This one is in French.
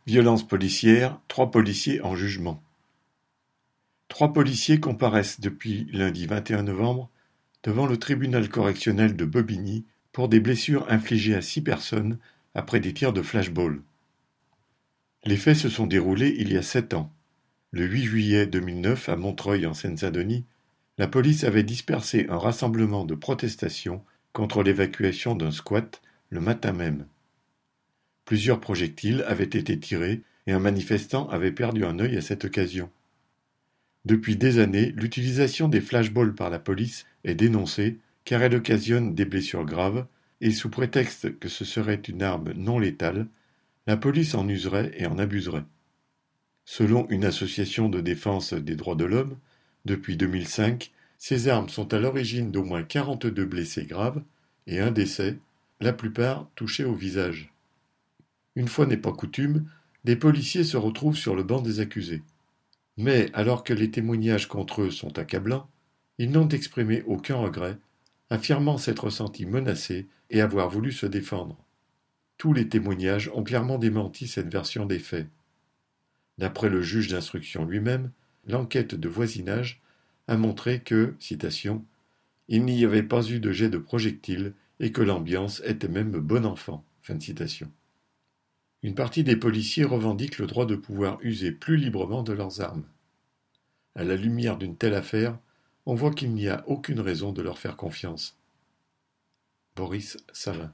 Violences policières, 3 policiers en jugement. 3 policiers comparaissent depuis lundi 21 novembre devant le tribunal correctionnel de Bobigny pour des blessures infligées à 6 personnes après des tirs de flashball. Les faits se sont déroulés il y a 7 ans. Le 8 juillet 2009, à Montreuil en Seine-Saint-Denis, la police avait dispersé un rassemblement de protestation contre l'évacuation d'un squat le matin même. Plusieurs projectiles avaient été tirés et un manifestant avait perdu un œil à cette occasion. Depuis des années, l'utilisation des flashballs par la police est dénoncée car elle occasionne des blessures graves et sous prétexte que ce serait une arme non létale, la police en userait et en abuserait. Selon une association de défense des droits de l'homme, depuis 2005, ces armes sont à l'origine d'au moins 42 blessés graves et un décès, la plupart touchés au visage. Une fois n'est pas coutume, des policiers se retrouvent sur le banc des accusés. Mais, alors que les témoignages contre eux sont accablants, ils n'ont exprimé aucun regret, affirmant s'être sentis menacés et avoir voulu se défendre. Tous les témoignages ont clairement démenti cette version des faits. D'après le juge d'instruction lui-même, l'enquête de voisinage a montré que, citation, « il n'y avait pas eu de jet de projectiles et que l'ambiance était même bon enfant ». Fin de citation. Une partie des policiers revendiquent le droit de pouvoir user plus librement de leurs armes. À la lumière d'une telle affaire, on voit qu'il n'y a aucune raison de leur faire confiance. Boris Savin.